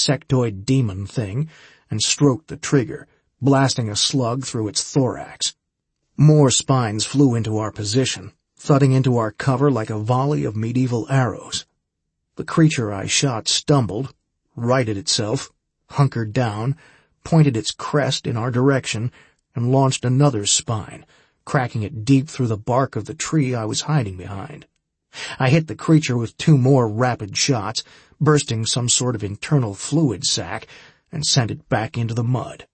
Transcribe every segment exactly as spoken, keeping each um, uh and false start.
insectoid demon thing and stroked the trigger, blasting a slug through its thorax. More spines flew into our position, thudding into our cover like a volley of medieval arrows. The creature I shot stumbled, righted itself, hunkered down, pointed its crest in our direction, and launched another spine, cracking it deep through the bark of the tree I was hiding behind. I hit the creature with two more rapid shots, bursting some sort of internal fluid sac, and sent it back into the mud.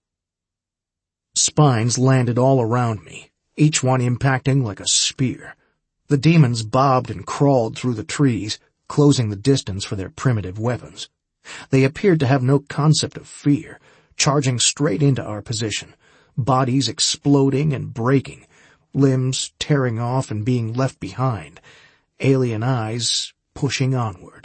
Spines landed all around me, each one impacting like a spear. The demons bobbed and crawled through the trees, closing the distance for their primitive weapons. They appeared to have no concept of fear, charging straight into our position, bodies exploding and breaking, limbs tearing off and being left behind, alien eyes pushing onward.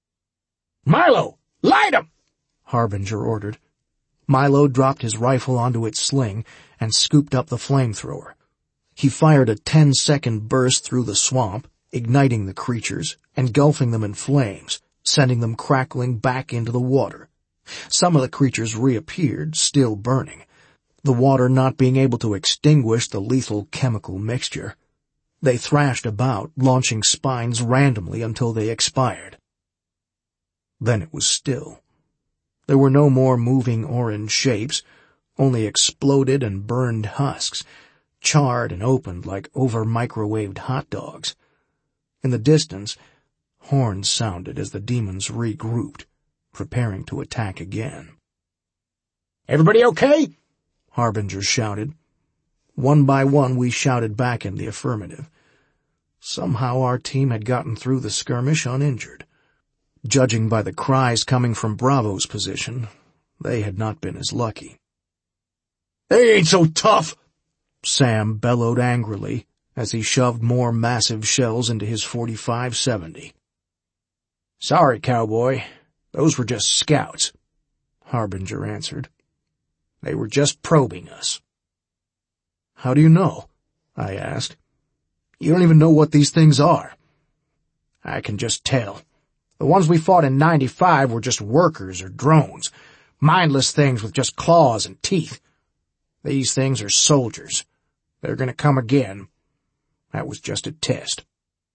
"Milo, light 'em!" Harbinger ordered. Milo dropped his rifle onto its sling and scooped up the flamethrower. He fired a ten-second burst through the swamp, igniting the creatures, engulfing them in flames, sending them crackling back into the water. Some of the creatures reappeared, still burning, the water not being able to extinguish the lethal chemical mixture. They thrashed about, launching spines randomly until they expired. Then it was still. There were no more moving orange shapes, only exploded and burned husks, charred and opened like over-microwaved hot dogs. In the distance, horns sounded as the demons regrouped, preparing to attack again. "Everybody okay?" Harbinger shouted. One by one we shouted back in the affirmative. Somehow our team had gotten through the skirmish uninjured. Judging by the cries coming from Bravo's position, they had not been as lucky. "They ain't so tough!" Sam bellowed angrily as he shoved more massive shells into his forty-five seventy. "Sorry, cowboy. Those were just scouts," Harbinger answered. "They were just probing us." "How do you know?" I asked. "You don't even know what these things are." "I can just tell. The ones we fought in ninety-five were just workers or drones, mindless things with just claws and teeth. These things are soldiers. They're going to come again. That was just a test."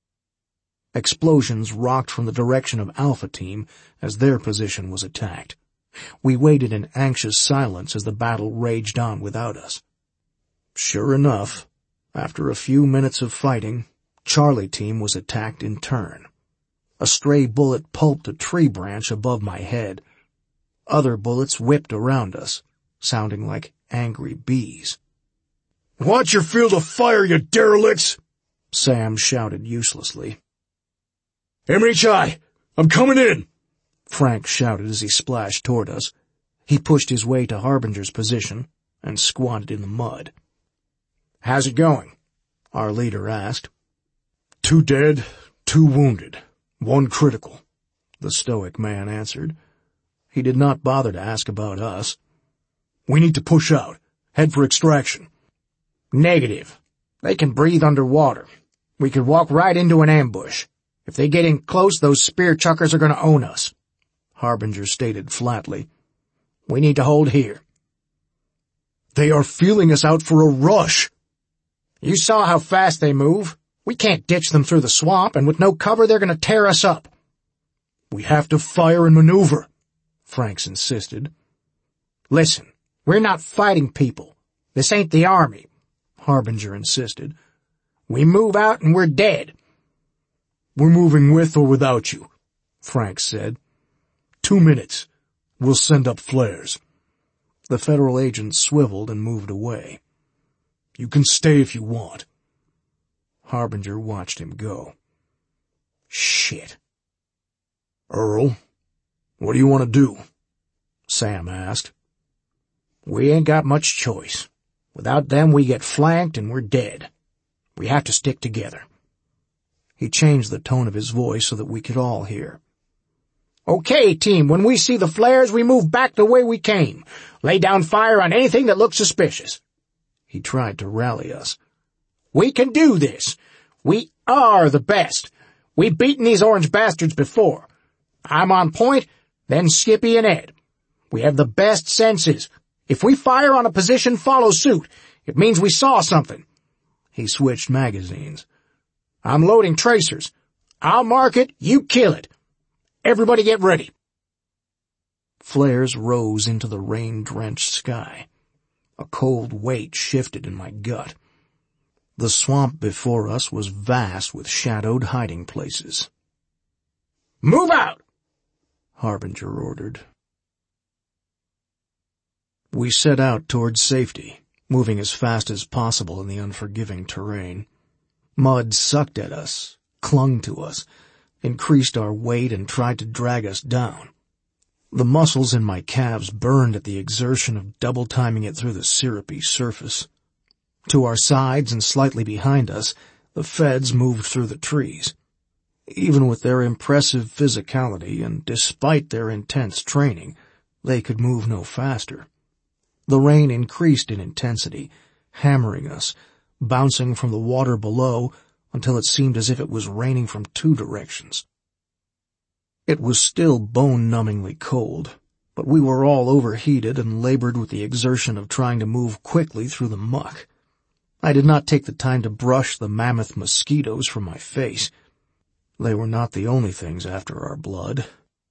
Explosions rocked from the direction of Alpha Team as their position was attacked. We waited in anxious silence as the battle raged on without us. Sure enough, after a few minutes of fighting, Charlie Team was attacked in turn. A stray bullet pulped a tree branch above my head. Other bullets whipped around us, sounding like angry bees. "Watch your field of fire, you derelicts!" Sam shouted uselessly. "M H I, I'm coming in!" Frank shouted as he splashed toward us. He pushed his way to Harbinger's position and squatted in the mud. "How's it going?" our leader asked. "Two dead, two wounded, one critical," the stoic man answered. He did not bother to ask about us. "We need to push out. Head for extraction." "Negative. They can breathe underwater. We could walk right into an ambush. If they get in close, those spear chuckers are going to own us," Harbinger stated flatly. "We need to hold here." "They are feeling us out for a rush." "You saw how fast they move. We can't ditch them through the swamp, and with no cover they're going to tear us up." "We have to fire and maneuver," Franks insisted. "Listen, we're not fighting people. This ain't the army," Harbinger insisted. "We move out and we're dead." "We're moving with or without you," Franks said. Two minutes. We'll send up flares." The Federal agent swiveled and moved away. "You can stay if you want." Harbinger watched him go. "Shit." "Earl, what do you want to do?" Sam asked. "We ain't got much choice. Without them we get flanked and we're dead. We have to stick together." He changed the tone of his voice so that we could all hear. "Okay, team, when we see the flares, we move back the way we came. Lay down fire on anything that looks suspicious." He tried to rally us. "We can do this. We are the best. We've beaten these orange bastards before. I'm on point, then Skippy and Ed. We have the best senses. If we fire on a position, follow suit. It means we saw something. He switched magazines. I'm loading tracers. I'll mark it, you kill it. Everybody get ready. Flares rose into the rain-drenched sky. A cold weight shifted in my gut. The swamp before us was vast with shadowed hiding places. Move out! Harbinger ordered. We set out towards safety, moving as fast as possible in the unforgiving terrain. Mud sucked at us, clung to us, increased our weight and tried to drag us down. The muscles in my calves burned at the exertion of double-timing it through the syrupy surface. To our sides and slightly behind us, the feds moved through the trees. Even with their impressive physicality and despite their intense training, they could move no faster. The rain increased in intensity, hammering us, bouncing from the water below until it seemed as if it was raining from two directions. It was still bone-numbingly cold, but we were all overheated and labored with the exertion of trying to move quickly through the muck. I did not take the time to brush the mammoth mosquitoes from my face. They were not the only things after our blood.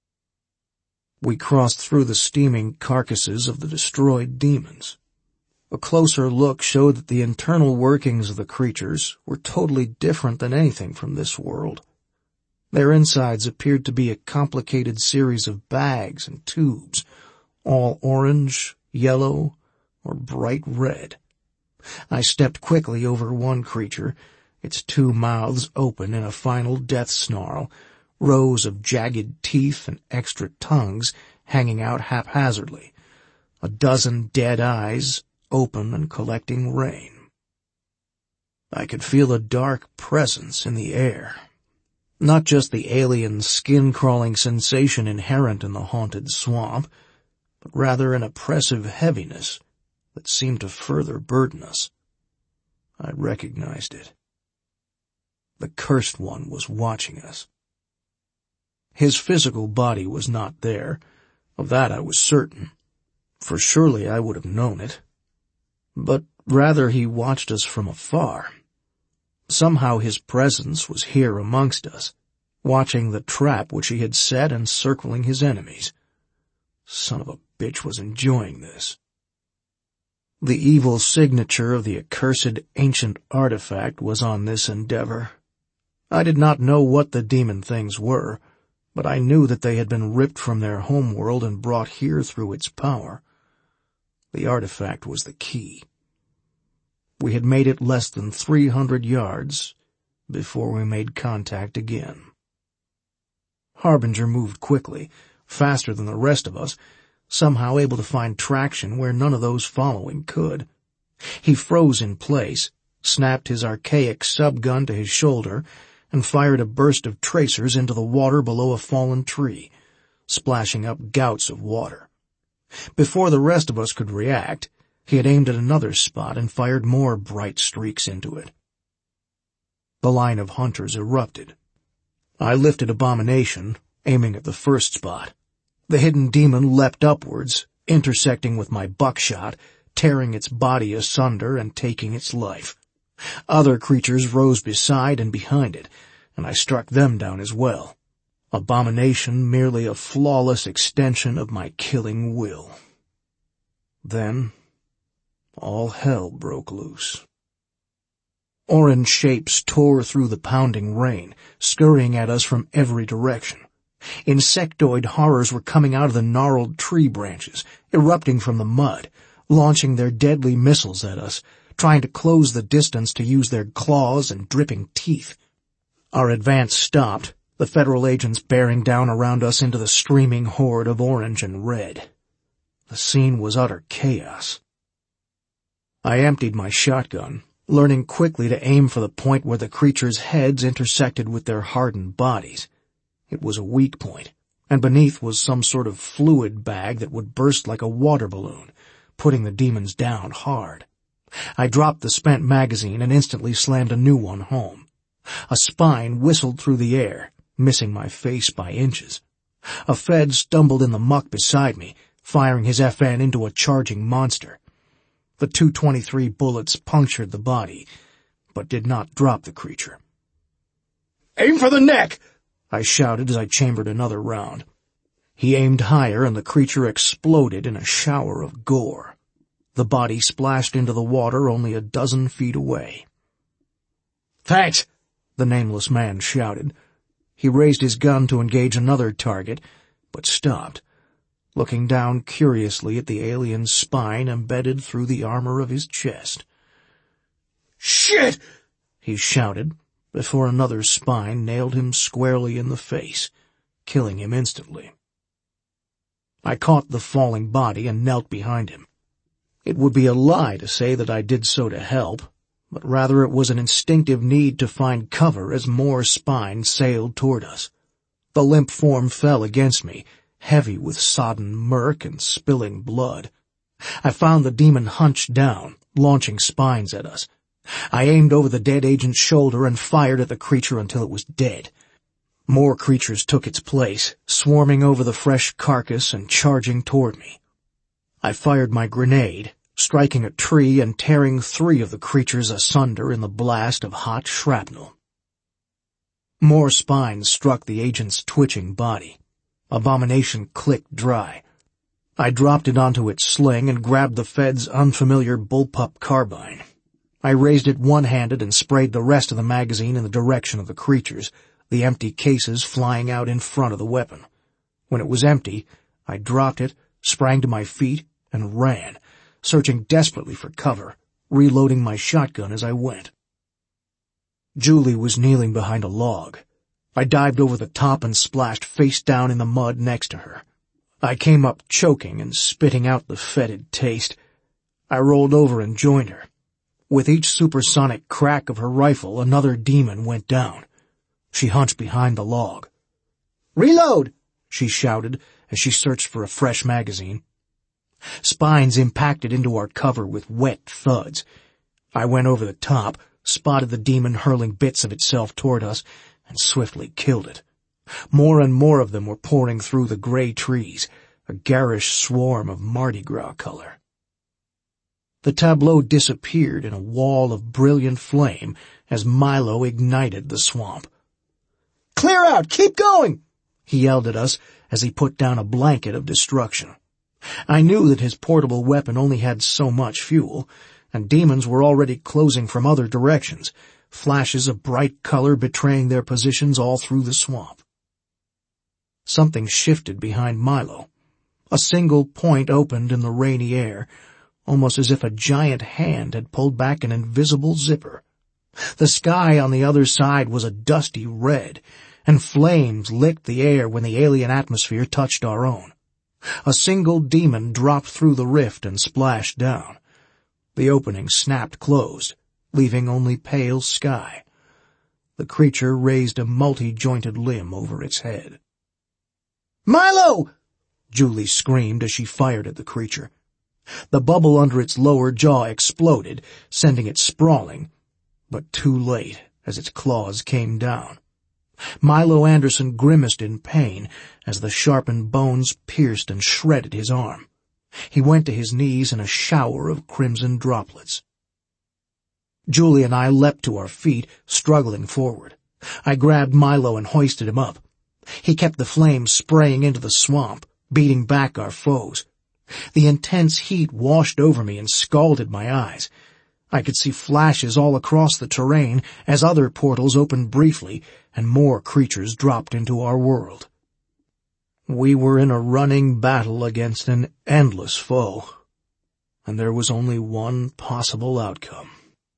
We crossed through the steaming carcasses of the destroyed demons. A closer look showed that the internal workings of the creatures were totally different than anything from this world. Their insides appeared to be a complicated series of bags and tubes, all orange, yellow, or bright red. I stepped quickly over one creature, its two mouths open in a final death snarl, rows of jagged teeth and extra tongues hanging out haphazardly, a dozen dead eyes open and collecting rain. I could feel a dark presence in the air, not just the alien skin-crawling sensation inherent in the haunted swamp, but rather an oppressive heaviness that seemed to further burden us. I recognized it. The Cursed One was watching us. His physical body was not there, of that I was certain, for surely I would have known it. But rather he watched us from afar. Somehow his presence was here amongst us, watching the trap which he had set and circling his enemies. Son of a bitch was enjoying this. The evil signature of the accursed ancient artifact was on this endeavor. I did not know what the demon things were, but I knew that they had been ripped from their homeworld and brought here through its power. The artifact was the key. We had made it less than three hundred yards before we made contact again. Harbinger moved quickly, faster than the rest of us, somehow able to find traction where none of those following could. He froze in place, snapped his archaic subgun to his shoulder, and fired a burst of tracers into the water below a fallen tree, splashing up gouts of water. Before the rest of us could react, he had aimed at another spot and fired more bright streaks into it. The line of hunters erupted. I lifted Abomination, aiming at the first spot. The hidden demon leapt upwards, intersecting with my buckshot, tearing its body asunder and taking its life. Other creatures rose beside and behind it, and I struck them down as well. Abomination merely a flawless extension of my killing will. Then, all hell broke loose. Orange shapes tore through the pounding rain, scurrying at us from every direction. Insectoid horrors were coming out of the gnarled tree branches, erupting from the mud, launching their deadly missiles at us, trying to close the distance to use their claws and dripping teeth. Our advance stopped, the Federal agents bearing down around us into the streaming horde of orange and red. The scene was utter chaos. I emptied my shotgun, learning quickly to aim for the point where the creatures' heads intersected with their hardened bodies. It was a weak point, and beneath was some sort of fluid bag that would burst like a water balloon, putting the demons down hard. I dropped the spent magazine and instantly slammed a new one home. A spine whistled through the air, missing my face by inches. A Fed stumbled in the muck beside me, firing his F N into a charging monster. The two twenty-three bullets punctured the body, but did not drop the creature. "Aim for the neck!" I shouted as I chambered another round. He aimed higher, and the creature exploded in a shower of gore. The body splashed into the water only a dozen feet away. "Thanks," the nameless man shouted. He raised his gun to engage another target, but stopped, looking down curiously at the alien's spine embedded through the armor of his chest. "Shit!" he shouted, before another spine nailed him squarely in the face, killing him instantly. I caught the falling body and knelt behind him. It would be a lie to say that I did so to help, but rather it was an instinctive need to find cover as more spines sailed toward us. The limp form fell against me, heavy with sodden murk and spilling blood. I found the demon hunched down, launching spines at us. I aimed over the dead agent's shoulder and fired at the creature until it was dead. More creatures took its place, swarming over the fresh carcass and charging toward me. I fired my grenade, striking a tree and tearing three of the creatures asunder in the blast of hot shrapnel. More spines struck the agent's twitching body. Abomination clicked dry. I dropped it onto its sling and grabbed the Fed's unfamiliar bullpup carbine. I raised it one-handed and sprayed the rest of the magazine in the direction of the creatures, the empty cases flying out in front of the weapon. When it was empty, I dropped it, sprang to my feet, and ran, searching desperately for cover, reloading my shotgun as I went. Julie was kneeling behind a log. I dived over the top and splashed face down in the mud next to her. I came up choking and spitting out the fetid taste. I rolled over and joined her. With each supersonic crack of her rifle, another demon went down. She hunched behind the log. "Reload!" she shouted as she searched for a fresh magazine. Spines impacted into our cover with wet thuds. I went over the top, spotted the demon hurling bits of itself toward us, and swiftly killed it. More and more of them were pouring through the gray trees, a garish swarm of Mardi Gras color. The tableau disappeared in a wall of brilliant flame as Milo ignited the swamp. "Clear out! Keep going!" he yelled at us as he put down a blanket of destruction. I knew that his portable weapon only had so much fuel, and demons were already closing from other directions, flashes of bright color betraying their positions all through the swamp. Something shifted behind Milo. A single point opened in the rainy air, almost as if a giant hand had pulled back an invisible zipper. The sky on the other side was a dusty red, and flames licked the air when the alien atmosphere touched our own. A single demon dropped through the rift and splashed down. The opening snapped closed, leaving only pale sky. The creature raised a multi-jointed limb over its head. "Milo!" Julie screamed as she fired at the creature. The bubble under its lower jaw exploded, sending it sprawling, but too late as its claws came down. Milo Anderson grimaced in pain as the sharpened bones pierced and shredded his arm. He went to his knees in a shower of crimson droplets. Julie and I leapt to our feet, struggling forward. I grabbed Milo and hoisted him up. He kept the flames spraying into the swamp, beating back our foes. The intense heat washed over me and scalded my eyes. I could see flashes all across the terrain as other portals opened briefly and more creatures dropped into our world. We were in a running battle against an endless foe, and there was only one possible outcome.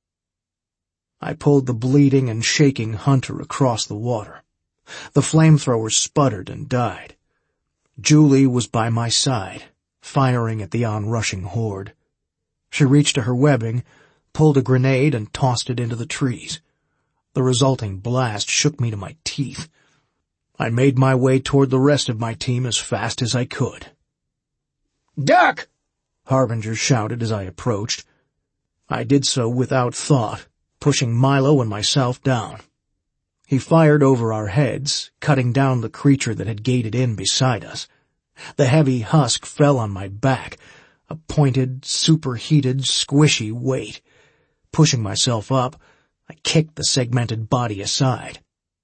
I pulled the bleeding and shaking hunter across the water. The flamethrower sputtered and died. Julie was by my side, firing at the onrushing horde. She reached to her webbing, pulled a grenade, and tossed it into the trees. The resulting blast shook me to my teeth. I made my way toward the rest of my team as fast as I could. "Duck!" Harbinger shouted as I approached. I did so without thought, pushing Milo and myself down. He fired over our heads, cutting down the creature that had gated in beside us. The heavy husk fell on my back, a pointed, superheated, squishy weight. Pushing myself up, I kicked the segmented body aside.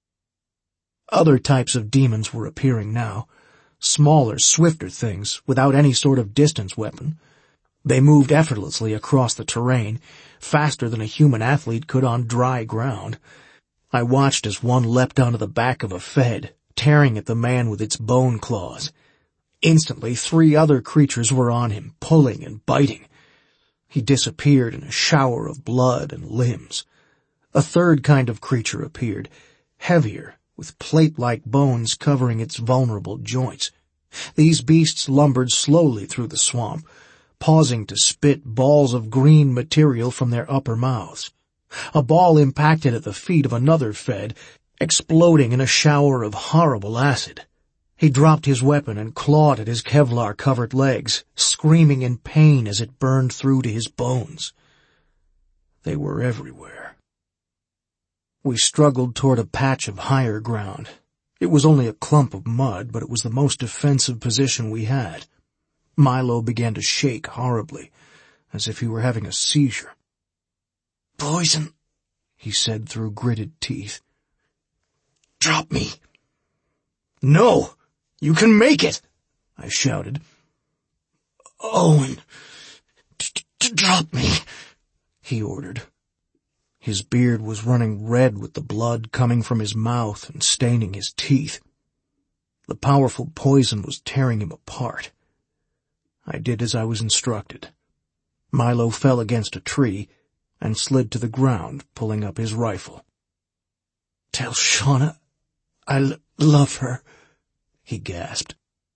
Other types of demons were appearing now, smaller, swifter things without any sort of distance weapon. They moved effortlessly across the terrain, faster than a human athlete could on dry ground. I watched as one leapt onto the back of a Fed, tearing at the man with its bone claws. Instantly, three other creatures were on him, pulling and biting. He disappeared in a shower of blood and limbs. A third kind of creature appeared, heavier, with plate-like bones covering its vulnerable joints. These beasts lumbered slowly through the swamp, pausing to spit balls of green material from their upper mouths. A ball impacted at the feet of another Fed, exploding in a shower of horrible acid. He dropped his weapon and clawed at his Kevlar-covered legs, screaming in pain as it burned through to his bones. They were everywhere. We struggled toward a patch of higher ground. It was only a clump of mud, but it was the most defensive position we had. Milo began to shake horribly, as if he were having a seizure. "Poison," he said through gritted teeth. "Drop me." "No! You can make it!" I shouted. "Owen, d- d- drop me," he ordered. His beard was running red with the blood coming from his mouth and staining his teeth. The powerful poison was tearing him apart. I did as I was instructed. Milo fell against a tree and slid to the ground, pulling up his rifle. "Tell Shauna I l- love her," he gasped.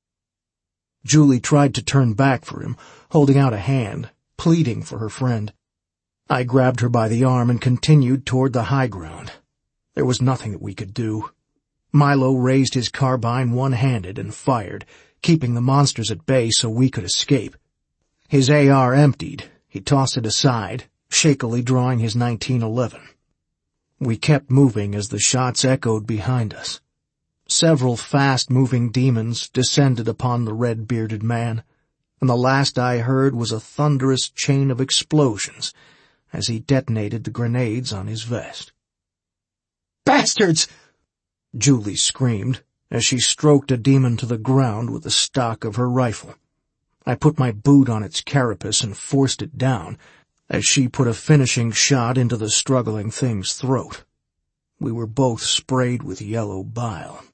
Julie tried to turn back for him, holding out a hand, pleading for her friend. I grabbed her by the arm and continued toward the high ground. There was nothing that we could do. Milo raised his carbine one-handed and fired, keeping the monsters at bay so we could escape. His A R emptied, he tossed it aside, shakily drawing his nineteen eleven. We kept moving as the shots echoed behind us. Several fast-moving demons descended upon the red-bearded man, and the last I heard was a thunderous chain of explosions as he detonated the grenades on his vest. "Bastards!" Julie screamed as she stroked a demon to the ground with the stock of her rifle. I put my boot on its carapace and forced it down as she put a finishing shot into the struggling thing's throat. We were both sprayed with yellow bile.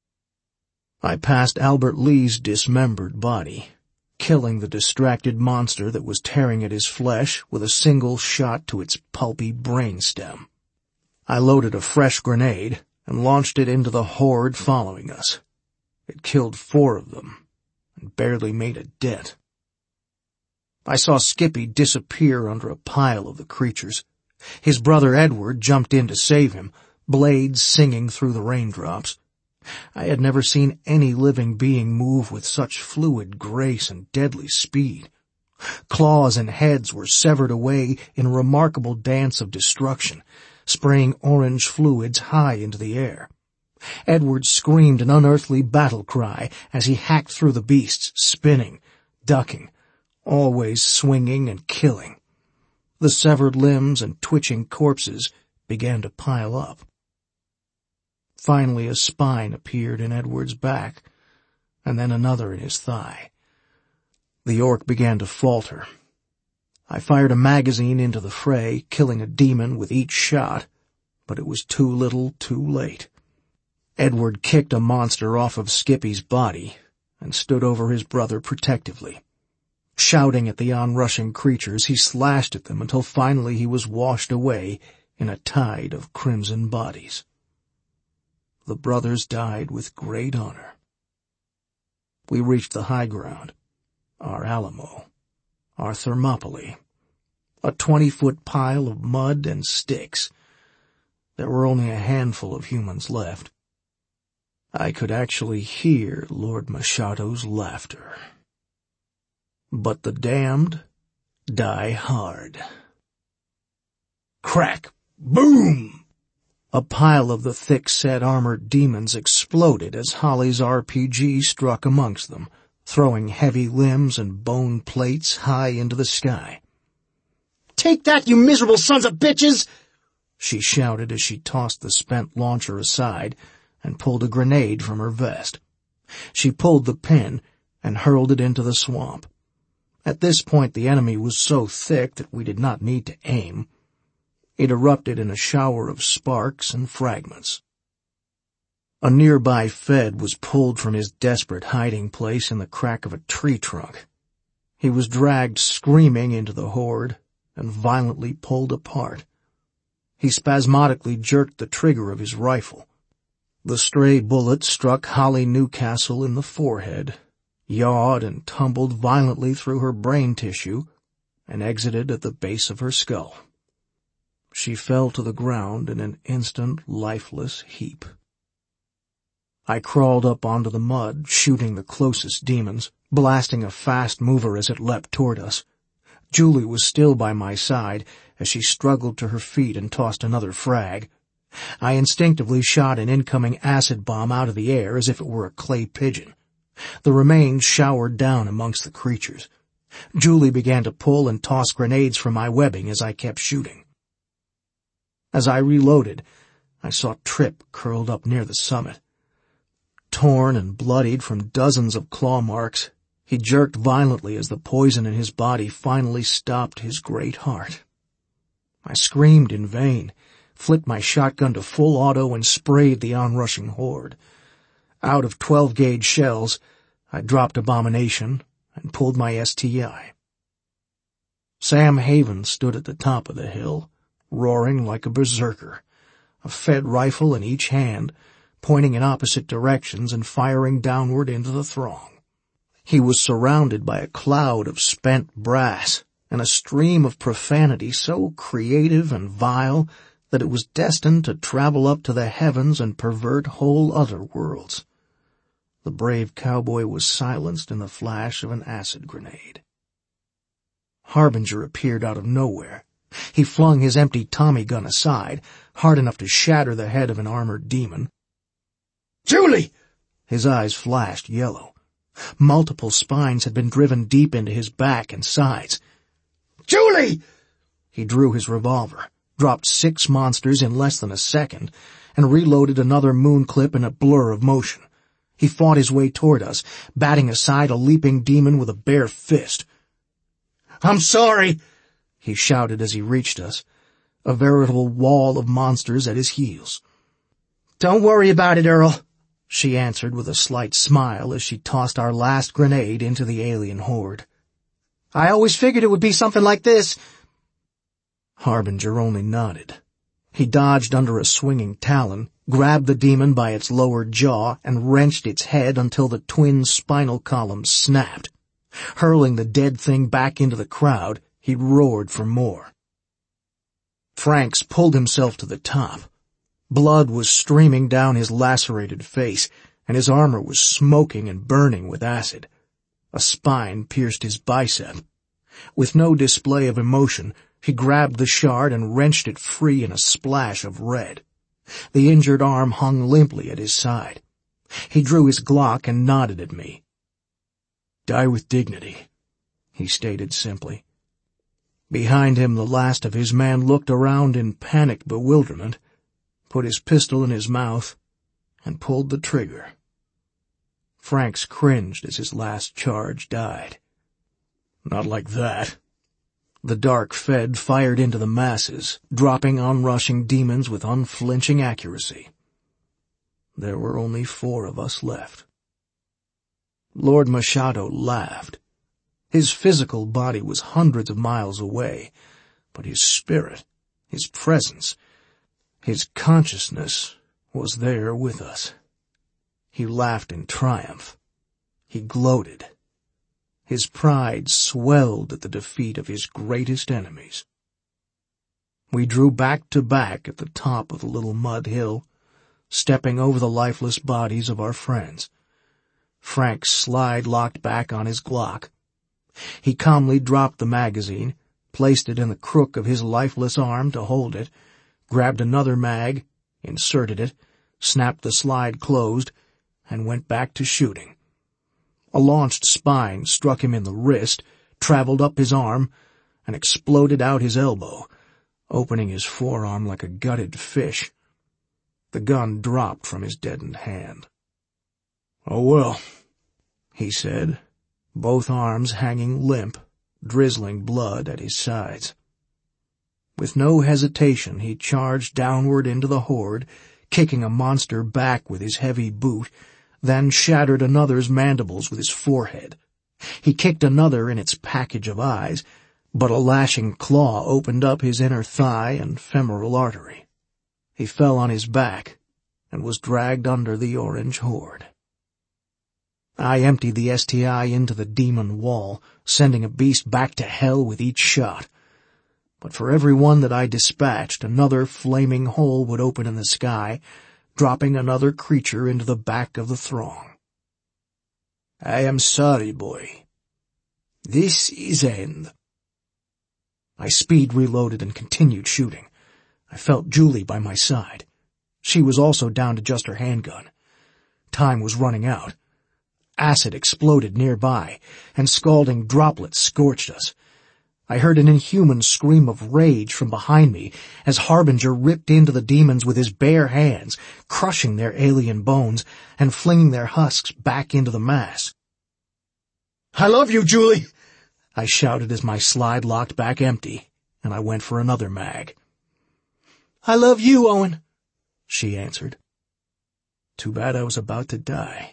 I passed Albert Lee's dismembered body, killing the distracted monster that was tearing at his flesh with a single shot to its pulpy brainstem. I loaded a fresh grenade and launched it into the horde following us. It killed four of them and barely made a dent. I saw Skippy disappear under a pile of the creatures. His brother Edward jumped in to save him, blades singing through the raindrops. I had never seen any living being move with such fluid grace and deadly speed. Claws and heads were severed away in a remarkable dance of destruction, spraying orange fluids high into the air. Edward screamed an unearthly battle cry as he hacked through the beasts, spinning, ducking, always swinging and killing. The severed limbs and twitching corpses began to pile up. Finally a spine appeared in Edward's back, and then another in his thigh. The orc began to falter. I fired a magazine into the fray, killing a demon with each shot, but it was too little, too late. Edward kicked a monster off of Skippy's body and stood over his brother protectively. Shouting at the onrushing creatures, he slashed at them until finally he was washed away in a tide of crimson bodies. The brothers died with great honor. We reached the high ground, our Alamo, our Thermopylae, a twenty-foot pile of mud and sticks. There were only a handful of humans left. I could actually hear Lord Machado's laughter. But the damned die hard. Crack! Boom! A pile of the thick-set armored demons exploded as Holly's R P G struck amongst them, throwing heavy limbs and bone plates high into the sky. "Take that, you miserable sons of bitches!" she shouted as she tossed the spent launcher aside and pulled a grenade from her vest. She pulled the pin and hurled it into the swamp. At this point the enemy was so thick that we did not need to aim. It erupted in a shower of sparks and fragments. A nearby Fed was pulled from his desperate hiding place in the crack of a tree trunk. He was dragged screaming into the horde and violently pulled apart. He spasmodically jerked the trigger of his rifle. The stray bullet struck Holly Newcastle in the forehead, yawed and tumbled violently through her brain tissue, and exited at the base of her skull. She fell to the ground in an instant, lifeless heap. I crawled up onto the mud, shooting the closest demons, blasting a fast mover as it leapt toward us. Julie was still by my side as she struggled to her feet and tossed another frag. I instinctively shot an incoming acid bomb out of the air as if it were a clay pigeon. The remains showered down amongst the creatures. Julie began to pull and toss grenades from my webbing as I kept shooting. As I reloaded, I saw Trip curled up near the summit. Torn and bloodied from dozens of claw marks, he jerked violently as the poison in his body finally stopped his great heart. I screamed in vain, flipped my shotgun to full auto and sprayed the onrushing horde. Out of twelve-gauge shells, I dropped Abomination and pulled my S T I. Sam Haven stood at the top of the hill, roaring like a berserker, a Fed rifle in each hand, pointing in opposite directions and firing downward into the throng. He was surrounded by a cloud of spent brass and a stream of profanity so creative and vile that it was destined to travel up to the heavens and pervert whole other worlds. The brave cowboy was silenced in the flash of an acid grenade. Harbinger appeared out of nowhere. He flung his empty Tommy gun aside, hard enough to shatter the head of an armored demon. "Julie!" His eyes flashed yellow. Multiple spines had been driven deep into his back and sides. "Julie!" He drew his revolver, dropped six monsters in less than a second, and reloaded another moon clip in a blur of motion. He fought his way toward us, batting aside a leaping demon with a bare fist. "I'm sorry," he shouted as he reached us, a veritable wall of monsters at his heels. "Don't worry about it, Earl," she answered with a slight smile as she tossed our last grenade into the alien horde. "I always figured it would be something like this." Harbinger only nodded. He dodged under a swinging talon, grabbed the demon by its lower jaw, and wrenched its head until the twin spinal columns snapped. Hurling the dead thing back into the crowd, he roared for more. Franks pulled himself to the top. Blood was streaming down his lacerated face, and his armor was smoking and burning with acid. A spine pierced his bicep. With no display of emotion, he grabbed the shard and wrenched it free in a splash of red. The injured arm hung limply at his side. He drew his Glock and nodded at me. "Die with dignity," he stated simply. Behind him, the last of his men looked around in panicked bewilderment, put his pistol in his mouth, and pulled the trigger. Franks cringed as his last charge died. "Not like that." The dark Fed fired into the masses, dropping onrushing demons with unflinching accuracy. There were only four of us left. Lord Machado laughed. His physical body was hundreds of miles away, but his spirit, his presence, his consciousness was there with us. He laughed in triumph. He gloated. His pride swelled at the defeat of his greatest enemies. We drew back to back at the top of the little mud hill, stepping over the lifeless bodies of our friends. Frank's slide locked back on his Glock. He calmly dropped the magazine, placed it in the crook of his lifeless arm to hold it, grabbed another mag, inserted it, snapped the slide closed, and went back to shooting. A launched spine struck him in the wrist, traveled up his arm, and exploded out his elbow, opening his forearm like a gutted fish. The gun dropped from his deadened hand. "Oh well," he said, both arms hanging limp, drizzling blood at his sides. With no hesitation, he charged downward into the horde, kicking a monster back with his heavy boot, then shattered another's mandibles with his forehead. He kicked another in its package of eyes, but a lashing claw opened up his inner thigh and femoral artery. He fell on his back and was dragged under the orange horde. I emptied the S T I into the demon wall, sending a beast back to hell with each shot. But for every one that I dispatched, another flaming hole would open in the sky, dropping another creature into the back of the throng. "I am sorry, boy. This is end." I speed reloaded and continued shooting. I felt Julie by my side. She was also down to just her handgun. Time was running out. Acid exploded nearby, and scalding droplets scorched us. I heard an inhuman scream of rage from behind me as Harbinger ripped into the demons with his bare hands, crushing their alien bones and flinging their husks back into the mass. "I love you, Julie!" I shouted as my slide locked back empty, and I went for another mag. "I love you, Owen," she answered. Too bad I was about to die.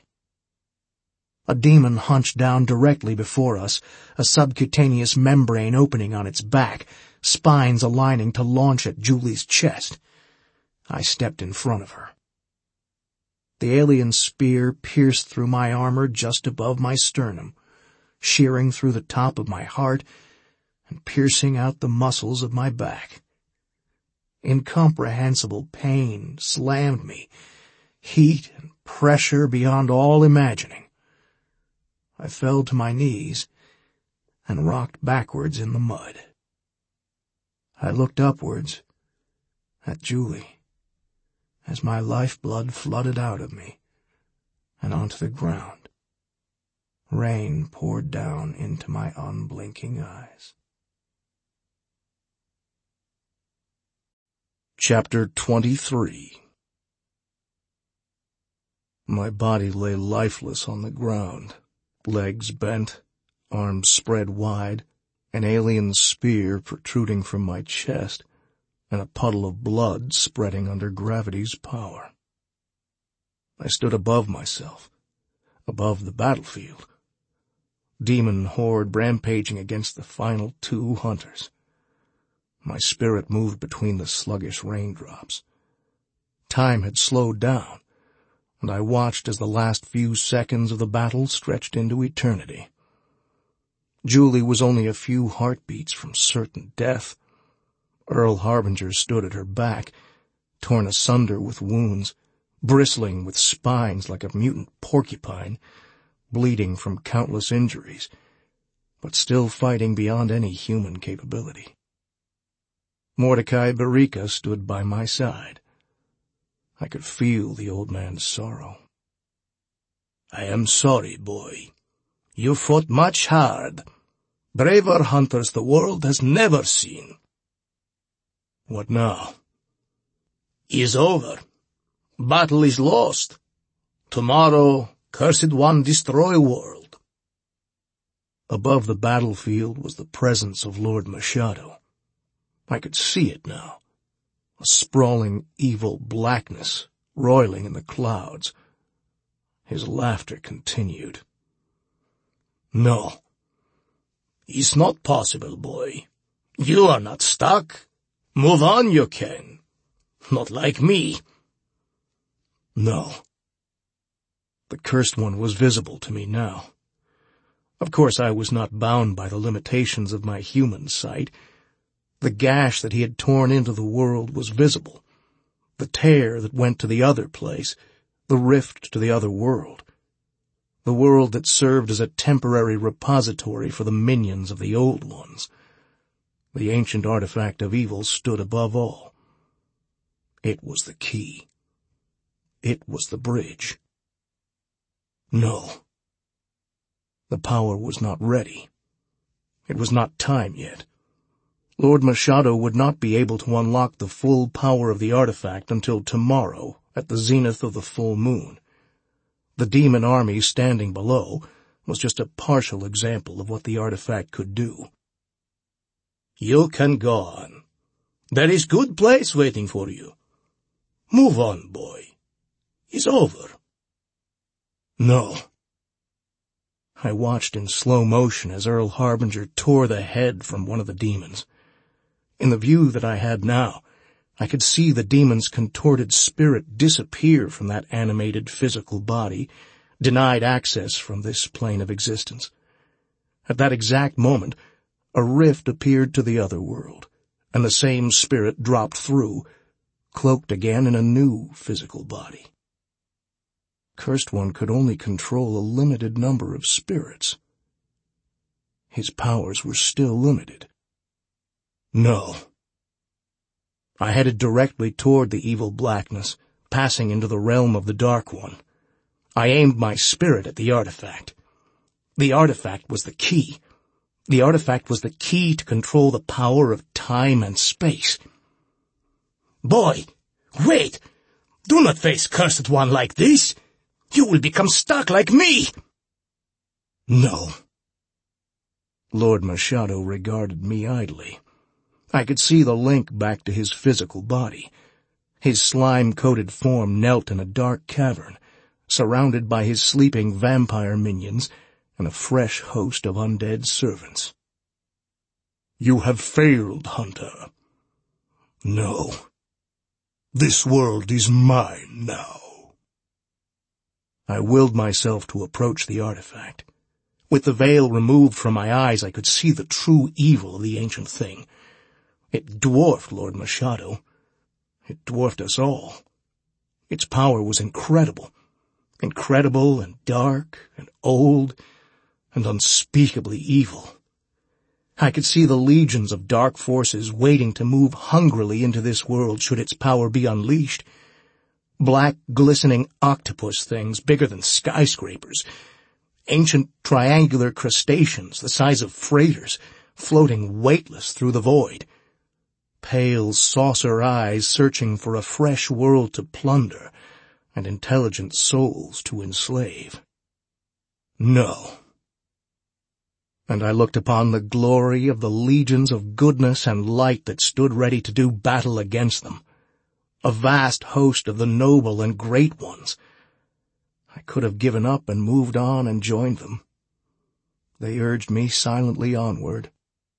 A demon hunched down directly before us, a subcutaneous membrane opening on its back, spines aligning to launch at Julie's chest. I stepped in front of her. The alien spear pierced through my armor just above my sternum, shearing through the top of my heart and piercing out the muscles of my back. Incomprehensible pain slammed me, heat and pressure beyond all imagining. I fell to my knees and rocked backwards in the mud. I looked upwards at Julie as my lifeblood flooded out of me and onto the ground. Rain poured down into my unblinking eyes. Chapter twenty-three. My body lay lifeless on the ground. Legs bent, arms spread wide, an alien spear protruding from my chest, and a puddle of blood spreading under gravity's power. I stood above myself, above the battlefield. Demon horde rampaging against the final two hunters. My spirit moved between the sluggish raindrops. Time had slowed down, and I watched as the last few seconds of the battle stretched into eternity. Julie was only a few heartbeats from certain death. Earl Harbinger stood at her back, torn asunder with wounds, bristling with spines like a mutant porcupine, bleeding from countless injuries, but still fighting beyond any human capability. Mordecai Barika stood by my side. I could feel the old man's sorrow. "I am sorry, boy. You fought much hard. Braver hunters the world has never seen." "What now?" "Is over. Battle is lost. Tomorrow, Cursed One destroy world." Above the battlefield was the presence of Lord Machado. I could see it now. A sprawling, evil blackness roiling in the clouds. His laughter continued. "No. It's not possible, boy. You are not stuck. Move on you can. Not like me." "No." The Cursed One was visible to me now. Of course I was not bound by the limitations of my human sight. The gash that he had torn into the world was visible. The tear that went to the other place, the rift to the other world. The world that served as a temporary repository for the minions of the old ones. The ancient artifact of evil stood above all. It was the key. It was the bridge. No. The power was not ready. It was not time yet. Lord Machado would not be able to unlock the full power of the artifact until tomorrow at the zenith of the full moon. The demon army standing below was just a partial example of what the artifact could do. You can go on. There is good place waiting for you. Move on, boy. It's over. No. I watched in slow motion as Earl Harbinger tore the head from one of the demons. In the view that I had now, I could see the demon's contorted spirit disappear from that animated physical body, denied access from this plane of existence. At that exact moment, a rift appeared to the other world, and the same spirit dropped through, cloaked again in a new physical body. Cursed One could only control a limited number of spirits. His powers were still limited. No. I headed directly toward the evil blackness, passing into the realm of the Dark One. I aimed my spirit at the artifact. The artifact was the key. The artifact was the key to control the power of time and space. Boy, wait! Do not face Cursed One like this! You will become stuck like me! No. Lord Machado regarded me idly. I could see the link back to his physical body. His slime-coated form knelt in a dark cavern, surrounded by his sleeping vampire minions and a fresh host of undead servants. You have failed, Hunter. No. This world is mine now. I willed myself to approach the artifact. With the veil removed from my eyes, I could see the true evil of the ancient thing. It dwarfed Lord Machado. It dwarfed us all. Its power was incredible. Incredible and dark and old and unspeakably evil. I could see the legions of dark forces waiting to move hungrily into this world should its power be unleashed. Black, glistening octopus things bigger than skyscrapers. Ancient triangular crustaceans the size of freighters, floating weightless through the void. Pale saucer eyes searching for a fresh world to plunder and intelligent souls to enslave. No. And I looked upon the glory of the legions of goodness and light that stood ready to do battle against them. A vast host of the noble and great ones. I could have given up and moved on and joined them. They urged me silently onward.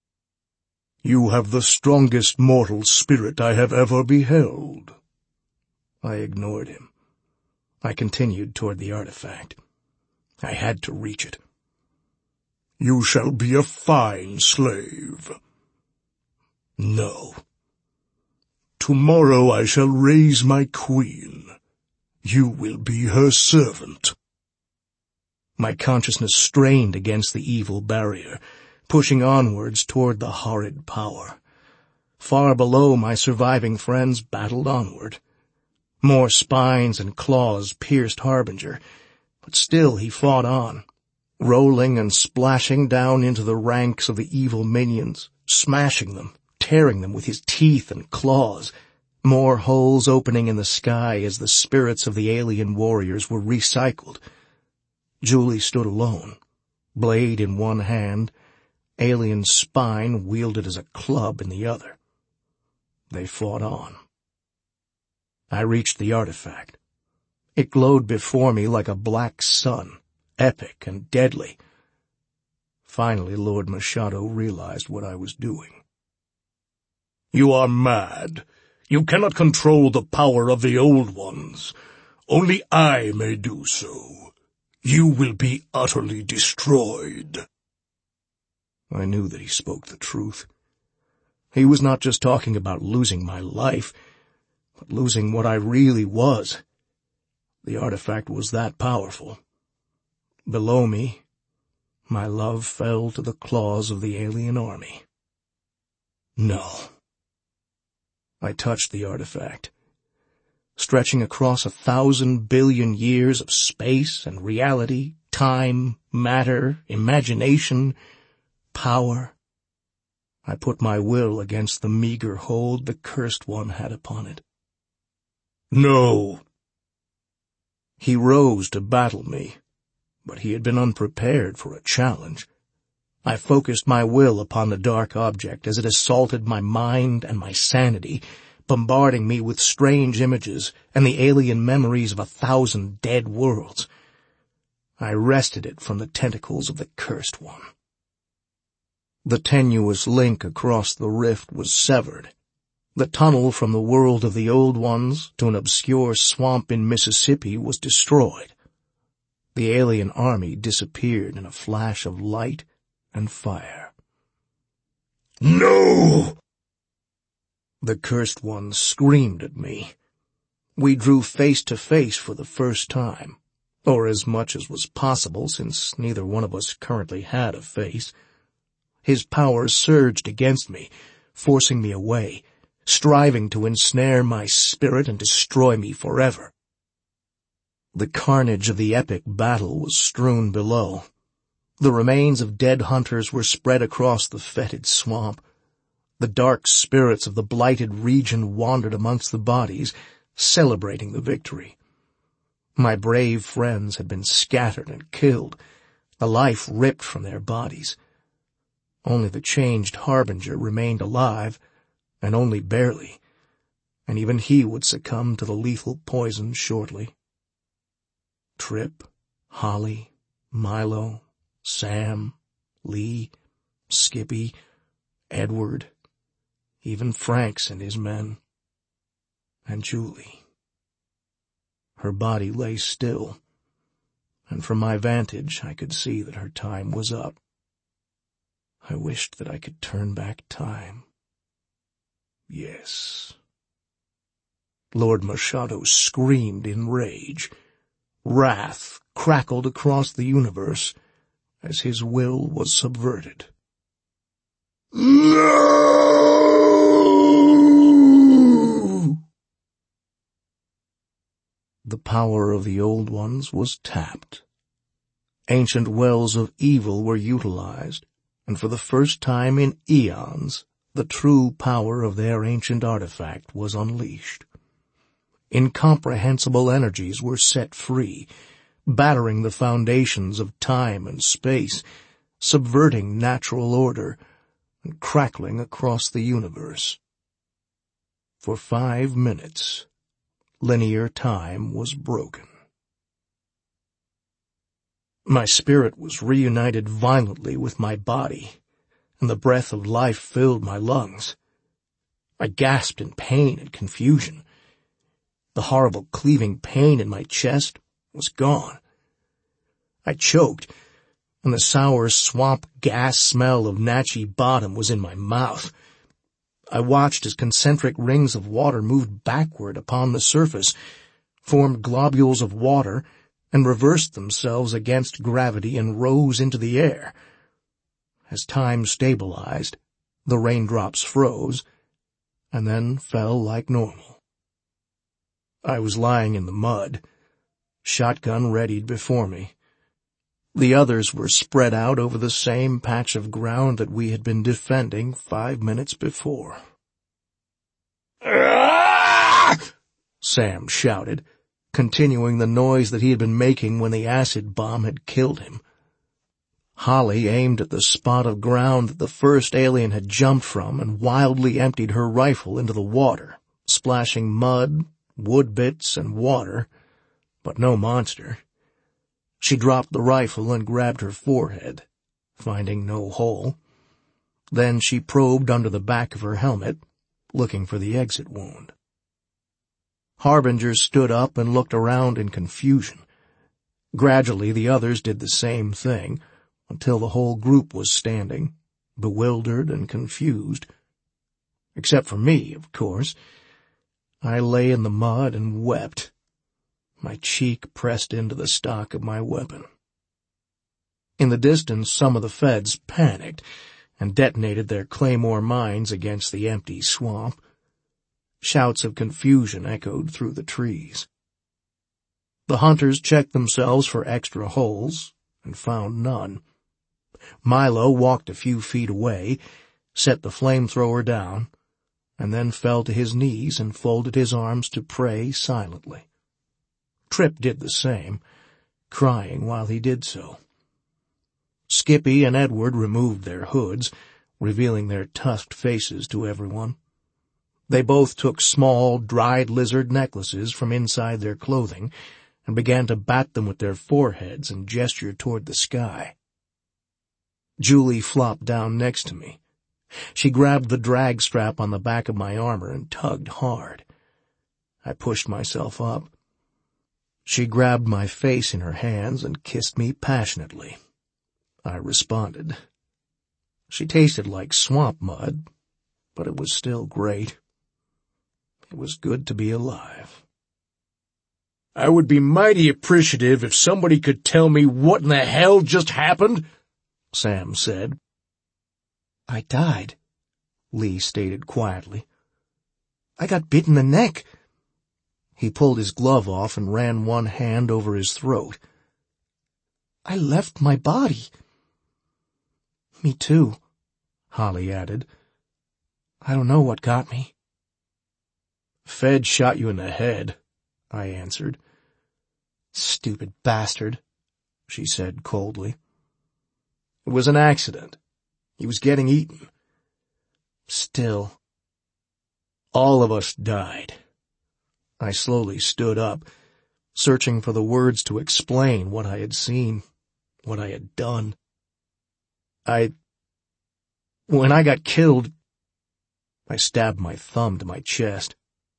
You have the strongest mortal spirit I have ever beheld. I ignored him. I continued toward the artifact. I had to reach it. You shall be a fine slave. No. Tomorrow I shall raise my queen. You will be her servant. My consciousness strained against the evil barrier, pushing onwards toward the horrid power. Far below, my surviving friends battled onward. More spines and claws pierced Harbinger, but still he fought on, rolling and splashing down into the ranks of the evil minions, smashing them, tearing them with his teeth and claws, more holes opening in the sky as the spirits of the alien warriors were recycled. Julie stood alone, blade in one hand, alien spine wielded as a club in the other. They fought on. I reached the artifact. It glowed before me like a black sun, epic and deadly. Finally, Lord Machado realized what I was doing. You are mad. You cannot control the power of the old ones. Only I may do so. You will be utterly destroyed. I knew that he spoke the truth. He was not just talking about losing my life, but losing what I really was. The artifact was that powerful. Below me, my love fell to the claws of the alien army. No. I touched the artifact. Stretching across a thousand billion years of space and reality, time, matter, imagination, power. I put my will against the meager hold the Cursed One had upon it. No! He rose to battle me, but he had been unprepared for a challenge. I focused my will upon the dark object as it assaulted my mind and my sanity, bombarding me with strange images and the alien memories of a thousand dead worlds. I wrested it from the tentacles of the Cursed One. The tenuous link across the rift was severed. The tunnel from the world of the Old Ones to an obscure swamp in Mississippi was destroyed. The alien army disappeared in a flash of light and fire. No! The Cursed One screamed at me. We drew face to face for the first time, or as much as was possible since neither one of us currently had a face. His power surged against me, forcing me away, striving to ensnare my spirit and destroy me forever. The carnage of the epic battle was strewn below. The remains of dead hunters were spread across the fetid swamp. The dark spirits of the blighted region wandered amongst the bodies, celebrating the victory. My brave friends had been scattered and killed, the life ripped from their bodies. Only the changed Harbinger remained alive, and only barely, and even he would succumb to the lethal poison shortly. Trip, Holly, Milo, Sam, Lee, Skippy, Edward, even Franks and his men, and Julie. Her body lay still, and from my vantage I could see that her time was up. I wished that I could turn back time. Yes. Lord Machado screamed in rage. Wrath crackled across the universe as his will was subverted. No! The power of the Old Ones was tapped. Ancient wells of evil were utilized, and for the first time in eons, the true power of their ancient artifact was unleashed. Incomprehensible energies were set free, battering the foundations of time and space, subverting natural order, and crackling across the universe. For five minutes, linear time was broken. My spirit was reunited violently with my body, and the breath of life filled my lungs. I gasped in pain and confusion. The horrible cleaving pain in my chest was gone. I choked, and the sour swamp gas smell of Natchez Bottom was in my mouth. I watched as concentric rings of water moved backward upon the surface, formed globules of water, and reversed themselves against gravity and rose into the air. As time stabilized, the raindrops froze, and then fell like normal. I was lying in the mud, shotgun readied before me. The others were spread out over the same patch of ground that we had been defending five minutes before. "Ah!" Sam shouted, continuing the noise that he had been making when the acid bomb had killed him. Holly aimed at the spot of ground that the first alien had jumped from and wildly emptied her rifle into the water, splashing mud, wood bits, and water, but no monster. She dropped the rifle and grabbed her forehead, finding no hole. Then she probed under the back of her helmet, looking for the exit wound. Harbinger stood up and looked around in confusion. Gradually the others did the same thing, until the whole group was standing, bewildered and confused. Except for me, of course. I lay in the mud and wept, my cheek pressed into the stock of my weapon. In the distance, some of the feds panicked and detonated their claymore mines against the empty swamp. Shouts of confusion echoed through the trees. The hunters checked themselves for extra holes, and found none. Milo walked a few feet away, set the flamethrower down, and then fell to his knees and folded his arms to pray silently. Trip did the same, crying while he did so. Skippy and Edward removed their hoods, revealing their tusked faces to everyone. They both took small, dried lizard necklaces from inside their clothing and began to bat them with their foreheads and gesture toward the sky. Julie flopped down next to me. She grabbed the drag strap on the back of my armor and tugged hard. I pushed myself up. She grabbed my face in her hands and kissed me passionately. I responded. She tasted like swamp mud, but it was still great. It was good to be alive. I would be mighty appreciative if somebody could tell me what in the hell just happened, Sam said. I died, Lee stated quietly. I got bit in the neck. He pulled his glove off and ran one hand over his throat. I left my body. Me too, Holly added. I don't know what got me. Fed shot you in the head, I answered. Stupid bastard, she said coldly. It was an accident. He was getting eaten. Still. All of us died. I slowly stood up, searching for the words to explain what I had seen, what I had done. I... When I got killed, I stabbed my thumb to my chest.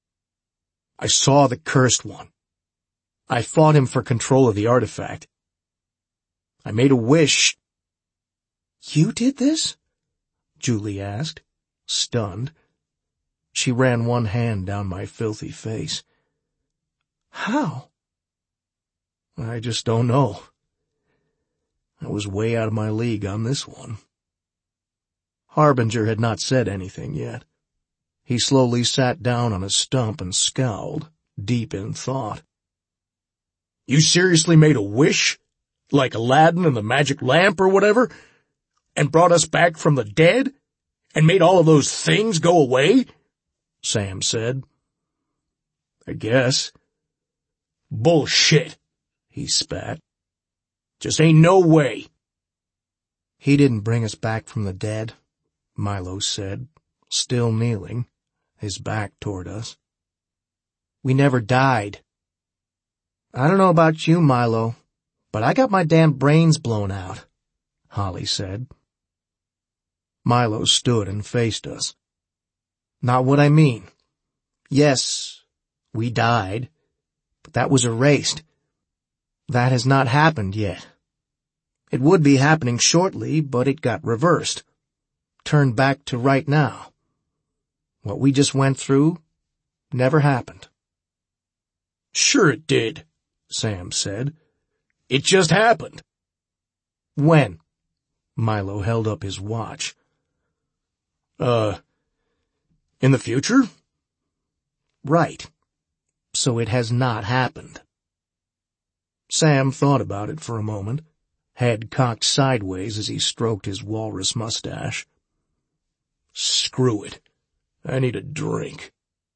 I saw the Cursed One. I fought him for control of the artifact. I made a wish. You did this? Julie asked, stunned. She ran one hand down my filthy face. How? I just don't know. I was way out of my league on this one. Harbinger had not said anything yet. He slowly sat down on a stump and scowled, deep in thought. You seriously made a wish? Like Aladdin and the magic lamp or whatever? And brought us back from the dead? And made all of those things go away? Sam said. I guess. Bullshit, he spat. Just ain't no way. He didn't bring us back from the dead, Milo said, still kneeling, his back toward us. We never died. I don't know about you, Milo, but I got my damn brains blown out, Holly said. Milo stood and faced us. Not what I mean. Yes, we died, but that was erased. That has not happened yet. It would be happening shortly, but it got reversed. Turned back to right now. What we just went through never happened. Sure it did, Sam said. It just happened. When? Milo held up his watch. Uh, in the future? Right. So it has not happened. Sam thought about it for a moment, head cocked sideways as he stroked his walrus mustache. Screw it. I need a drink.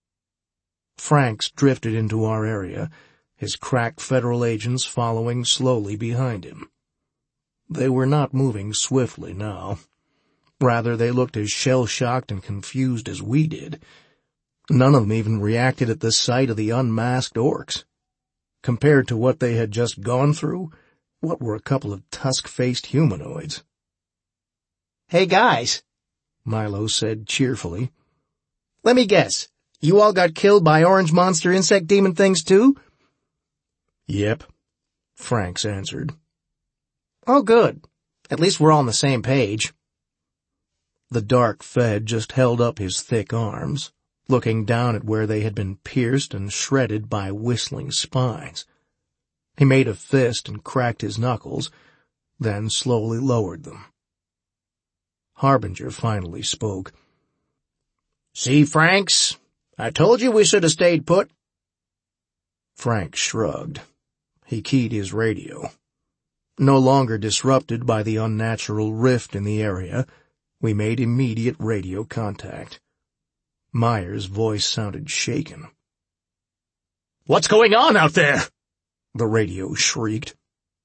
Franks drifted into our area, his cracked federal agents following slowly behind him. They were not moving swiftly now. Rather, they looked as shell-shocked and confused as we did. None of them even reacted at the sight of the unmasked orcs. Compared to what they had just gone through, what were a couple of tusk-faced humanoids? Hey guys, Milo said cheerfully. Let me guess, you all got killed by orange monster insect demon things too? Yep, Franks answered. Oh good, at least we're all on the same page. The dark Fed just held up his thick arms, looking down at where they had been pierced and shredded by whistling spines. He made a fist and cracked his knuckles, then slowly lowered them. Harbinger finally spoke. See, Franks, I told you we should have stayed put. Frank shrugged. He keyed his radio. No longer disrupted by the unnatural rift in the area, we made immediate radio contact. Myers' voice sounded shaken. "What's going on out there?" the radio shrieked.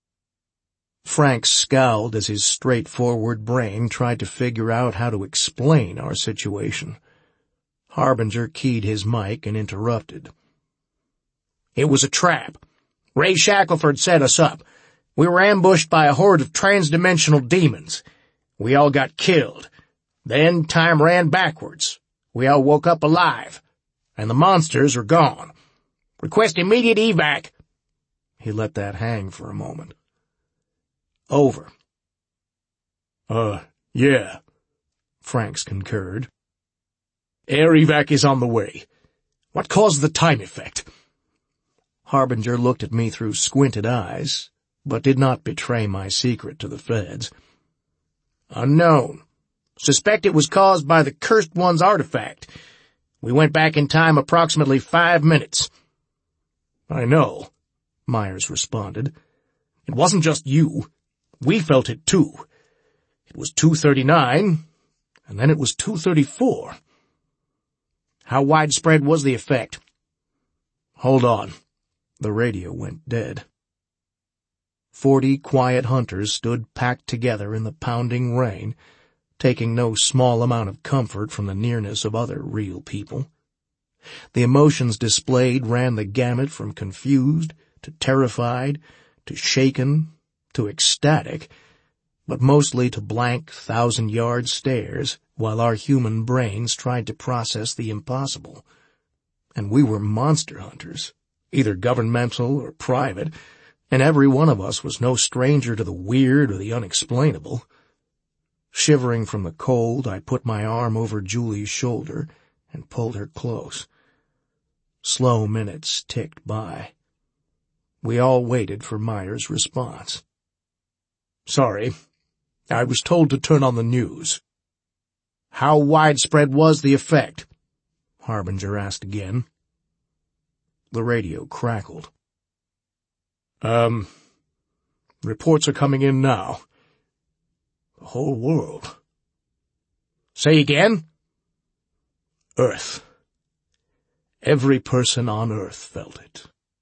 Frank scowled as his straightforward brain tried to figure out how to explain our situation. Harbinger keyed his mic and interrupted. "It was a trap. Ray Shackelford set us up. We were ambushed by a horde of transdimensional demons. We all got killed. Then time ran backwards. We all woke up alive. And the monsters are gone. Request immediate evac." He let that hang for a moment. "Over." Uh, yeah, Franks concurred. "Air evac is on the way. What caused the time effect?" Harbinger looked at me through squinted eyes, but did not betray my secret to the feds. "Unknown. Suspect it was caused by the Cursed One's artifact. We went back in time approximately five minutes. "I know," Myers responded. "It wasn't just you. We felt it too. It was two thirty-nine, and then it was two thirty-four. How widespread was the effect?" "Hold on." The radio went dead. Forty quiet hunters stood packed together in the pounding rain, taking no small amount of comfort from the nearness of other real people. The emotions displayed ran the gamut from confused to terrified to shaken to ecstatic, but mostly to blank thousand-yard stares while our human brains tried to process the impossible. And we were monster hunters, either governmental or private, and every one of us was no stranger to the weird or the unexplainable. Shivering from the cold, I put my arm over Julie's shoulder and pulled her close. Slow minutes ticked by. We all waited for Myers' response. "Sorry, I was told to turn on the news." "How widespread was the effect?" Harbinger asked again. The radio crackled. Um, reports are coming in now. The whole world." "Say again?" "Earth. Every person on Earth felt it."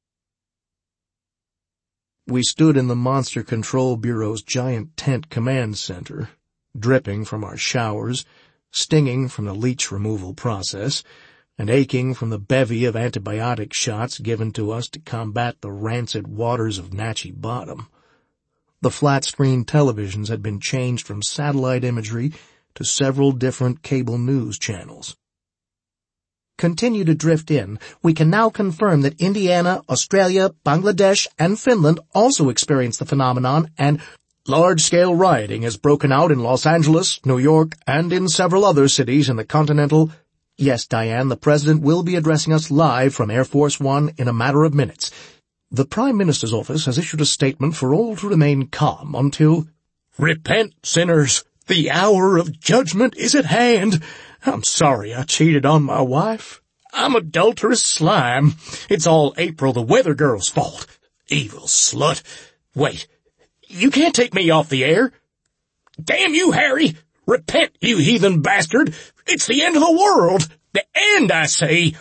We stood in the Monster Control Bureau's giant tent command center, dripping from our showers, stinging from the leech removal process, and aching from the bevy of antibiotic shots given to us to combat the rancid waters of Natchez Bottom. The flat-screen televisions had been changed from satellite imagery to several different cable news channels. "Continue to drift in. We can now confirm that Indiana, Australia, Bangladesh, and Finland also experienced the phenomenon, and large-scale rioting has broken out in Los Angeles, New York, and in several other cities in the continental—" "Yes, Diane, the President will be addressing us live from Air Force One in a matter of minutes. The Prime Minister's office has issued a statement for all to remain calm until—" "Repent, sinners! The hour of judgment is at hand. I'm sorry I cheated on my wife. I'm adulterous slime. It's all April the weather girl's fault. Evil slut. Wait, you can't take me off the air. Damn you, Harry! Repent, you heathen bastard! It's the end of the world! The end, I say!"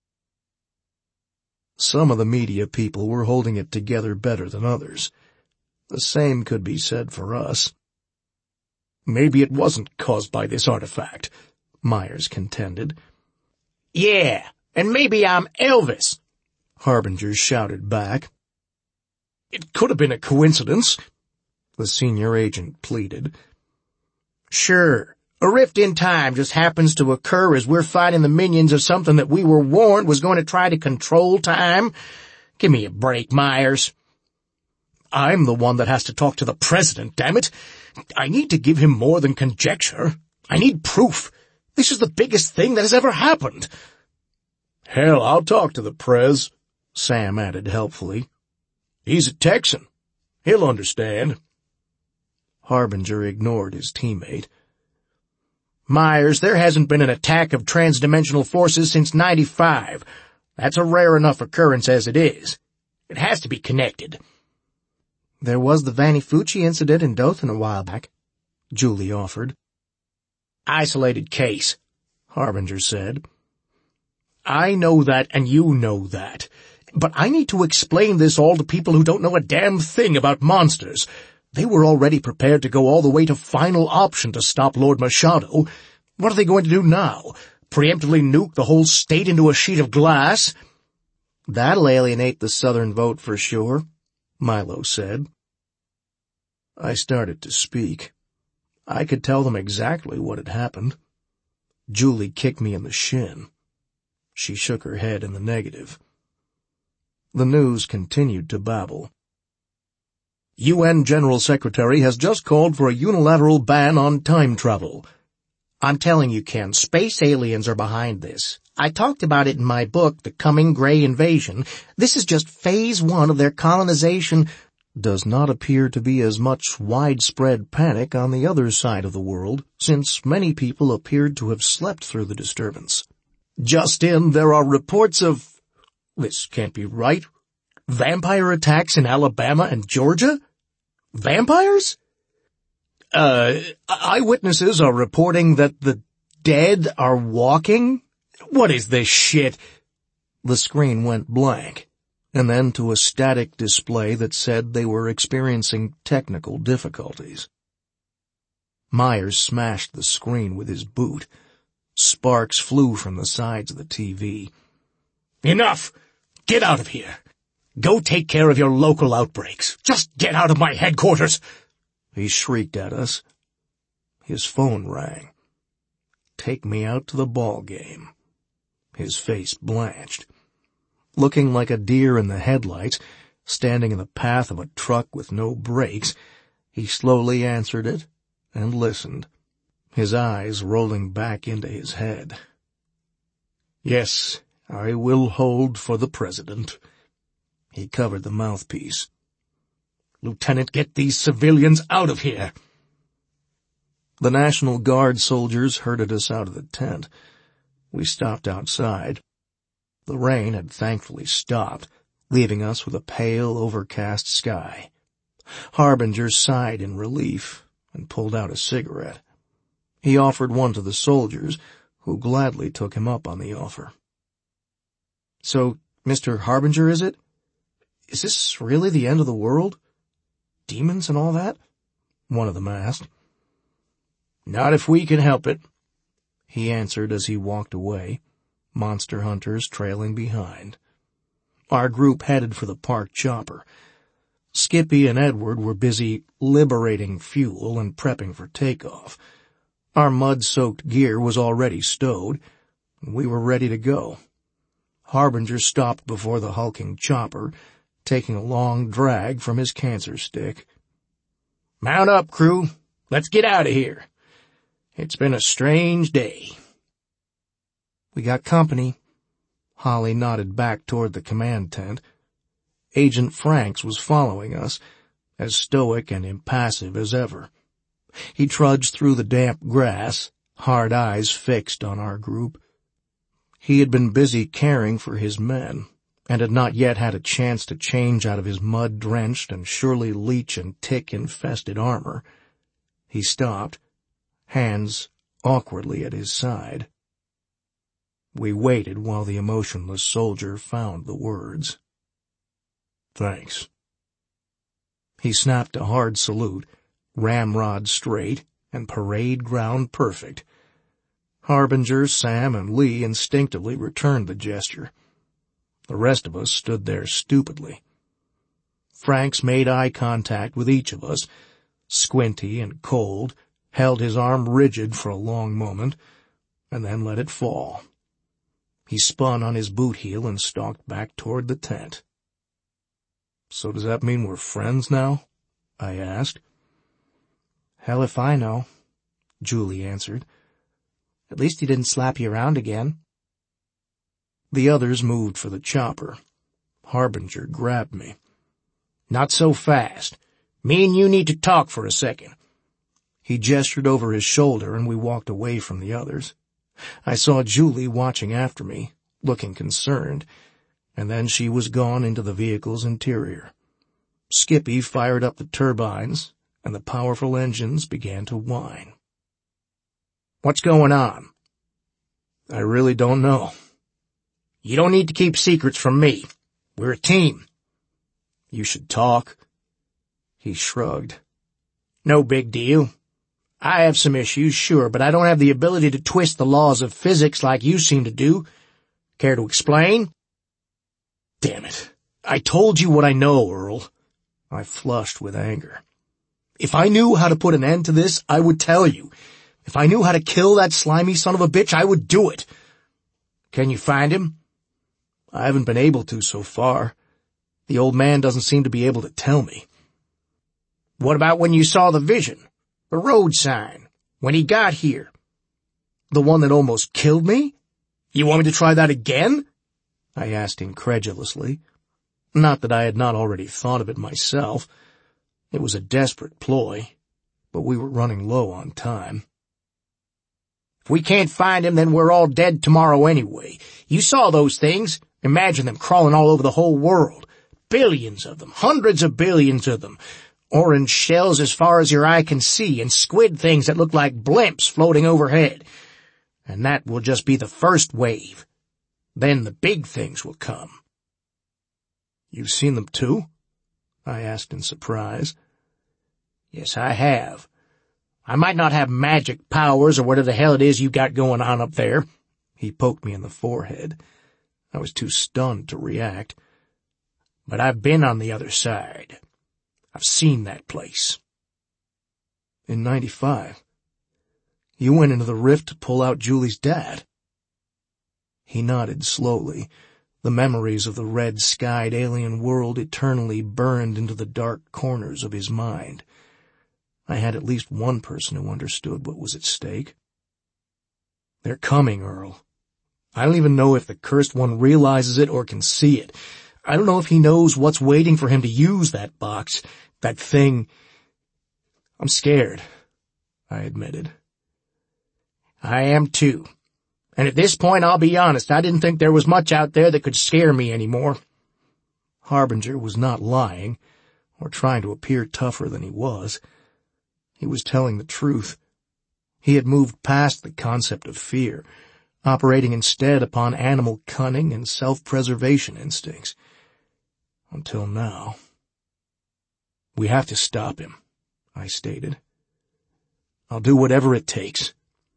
Some of the media people were holding it together better than others. The same could be said for us. "Maybe it wasn't caused by this artifact," Myers contended. "Yeah, and maybe I'm Elvis," Harbinger shouted back. "It could have been a coincidence," the senior agent pleaded. "Sure, a rift in time just happens to occur as we're fighting the minions of something that we were warned was going to try to control time. Give me a break, Myers." "I'm the one that has to talk to the President, damn it. I need to give him more than conjecture. I need proof. This is the biggest thing that has ever happened." "Hell, I'll talk to the Prez," Sam added helpfully. "He's a Texan. He'll understand." Harbinger ignored his teammate. "Myers, there hasn't been an attack of transdimensional forces since ninety-five. That's a rare enough occurrence as it is. It has to be connected." There was the Vanifucci incident in Dothan a while back, Julie offered. Isolated case, Harbinger said. I know that and you know that. But I need to explain this all to people who don't know a damn thing about monsters. They were already prepared to go all the way to final option to stop Lord Machado. What are they going to do now? Preemptively nuke the whole state into a sheet of glass? That'll alienate the Southern vote for sure, Milo said. I started to speak. I could tell them exactly what had happened. Julie kicked me in the shin. She shook her head in the negative. The news continued to babble. U N General Secretary has just called for a unilateral ban on time travel. I'm telling you, Ken, space aliens are behind this. I talked about it in my book, The Coming Gray Invasion. This is just phase one of their colonization. Does not appear to be as much widespread panic on the other side of the world, since many people appeared to have slept through the disturbance. Just in, there are reports of... This can't be right. Vampire attacks in Alabama and Georgia? Vampires? Uh, eyewitnesses are reporting that the dead are walking? What is this shit? The screen went blank, and then to a static display that said they were experiencing technical difficulties. Myers smashed the screen with his boot. Sparks flew from the sides of the T V. Enough! Get out of here! Go take care of your local outbreaks. Just get out of my headquarters! He shrieked at us. His phone rang. Take me out to the ball game. His face blanched. Looking like a deer in the headlights, standing in the path of a truck with no brakes, he slowly answered it and listened, his eyes rolling back into his head. Yes, I will hold for the president. He covered the mouthpiece. Lieutenant, get these civilians out of here. The National Guard soldiers herded us out of the tent. We stopped outside. The rain had thankfully stopped, leaving us with a pale, overcast sky. Harbinger sighed in relief and pulled out a cigarette. He offered one to the soldiers, who gladly took him up on the offer. So, Mister Harbinger, is it? Is this really the end of the world? Demons and all that? One of them asked. Not if we can help it, he answered as he walked away, monster hunters trailing behind. Our group headed for the parked chopper. Skippy and Edward were busy liberating fuel and prepping for takeoff. Our mud-soaked gear was already stowed, and we were ready to go. Harbinger stopped before the hulking chopper, taking a long drag from his cancer stick. Mount up, crew. Let's get out of here. It's been a strange day. We got company. Holly nodded back toward the command tent. Agent Franks was following us, as stoic and impassive as ever. He trudged through the damp grass, hard eyes fixed on our group. He had been busy caring for his men, and had not yet had a chance to change out of his mud-drenched and surely leech and tick-infested armor. He stopped, hands awkwardly at his side. We waited while the emotionless soldier found the words. Thanks. He snapped a hard salute, ramrod straight and parade ground perfect. Harbinger, Sam, and Lee instinctively returned the gesture. The rest of us stood there stupidly. Franks made eye contact with each of us, squinty and cold, held his arm rigid for a long moment, and then let it fall. He spun on his boot heel and stalked back toward the tent. So does that mean we're friends now? I asked. Hell if I know, Julie answered. At least he didn't slap you around again. The others moved for the chopper. Harbinger grabbed me. Not so fast. Me and you need to talk for a second. He gestured over his shoulder and we walked away from the others. I saw Julie watching after me, looking concerned, and then she was gone into the vehicle's interior. Skippy fired up the turbines, and the powerful engines began to whine. "What's going on?" "I really don't know." "You don't need to keep secrets from me. We're a team." "You should talk." He shrugged. "No big deal. I have some issues, sure, but I don't have the ability to twist the laws of physics like you seem to do. Care to explain?" "Damn it. I told you what I know, Earl." I flushed with anger. "If I knew how to put an end to this, I would tell you. If I knew how to kill that slimy son of a bitch, I would do it." "Can you find him?" "I haven't been able to so far. The old man doesn't seem to be able to tell me." "What about when you saw the vision? The road sign? When he got here?" "The one that almost killed me? You want me to try that again?" I asked incredulously. Not that I had not already thought of it myself. It was a desperate ploy, but we were running low on time. "If we can't find him, then we're all dead tomorrow anyway. You saw those things. Imagine them crawling all over the whole world. Billions of them, hundreds of billions of them. Orange shells as far as your eye can see, and squid things that look like blimps floating overhead. And that will just be the first wave. Then the big things will come." "You've seen them too?" I asked in surprise. "Yes, I have. I might not have magic powers or whatever the hell it is you got going on up there." He poked me in the forehead. I was too stunned to react. "But I've been on the other side. I've seen that place." "In ninety-five. You went into the rift to pull out Julie's dad." He nodded slowly. The memories of the red-skied alien world eternally burned into the dark corners of his mind. I had at least one person who understood what was at stake. "They're coming, Earl. I don't even know if the cursed one realizes it or can see it. I don't know if he knows what's waiting for him to use that box, that thing. I'm scared," I admitted. "I am too. And at this point, I'll be honest, I didn't think there was much out there that could scare me anymore." Harbinger was not lying, or trying to appear tougher than he was. He was telling the truth. He had moved past the concept of fear, operating instead upon animal cunning and self-preservation instincts. Until now. "We have to stop him," I stated. "I'll do whatever it takes."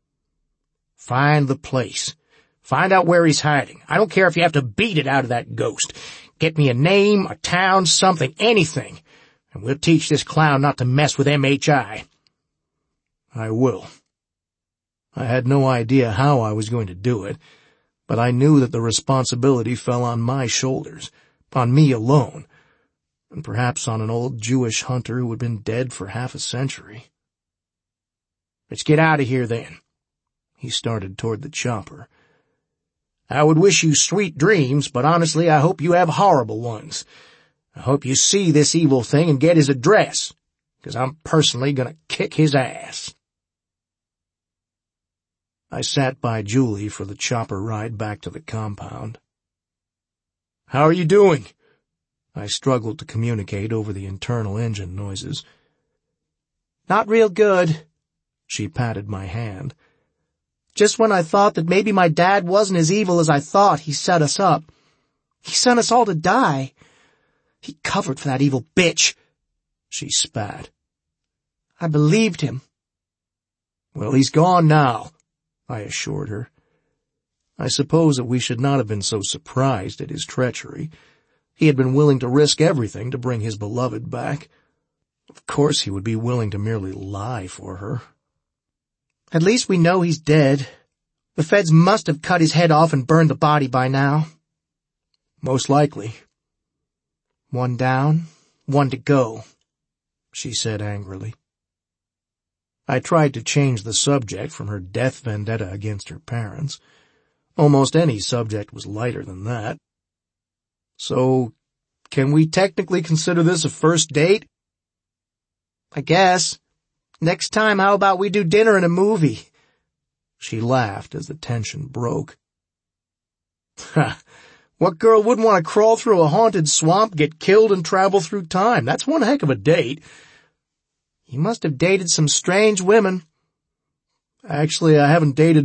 "Find the place. Find out where he's hiding. I don't care if you have to beat it out of that ghost. Get me a name, a town, something, anything, and we'll teach this clown not to mess with M H I. "I will." I had no idea how I was going to do it, but I knew that the responsibility fell on my shoulders, on me alone, and perhaps on an old Jewish hunter who had been dead for half a century. "Let's get out of here, then." He started toward the chopper. "I would wish you sweet dreams, but honestly I hope you have horrible ones. I hope you see this evil thing and get his address, because I'm personally going to kick his ass." I sat by Julie for the chopper ride back to the compound. "How are you doing?" I struggled to communicate over the internal engine noises. "Not real good." She patted my hand. "Just when I thought that maybe my dad wasn't as evil as I thought, he set us up. He sent us all to die. He covered for that evil bitch." She spat. "I believed him." "Well, he's gone now," I assured her. I suppose that we should not have been so surprised at his treachery. He had been willing to risk everything to bring his beloved back. Of course he would be willing to merely lie for her. "At least we know he's dead. The feds must have cut his head off and burned the body by now." "Most likely." "One down, one to go," she said angrily. I tried to change the subject from her death vendetta against her parents. Almost any subject was lighter than that. "So, can we technically consider this a first date?" "I guess. Next time, how about we do dinner and a movie?" She laughed as the tension broke. "Ha! What girl wouldn't want to crawl through a haunted swamp, get killed, and travel through time? That's one heck of a date. You must have dated some strange women. Actually, I haven't dated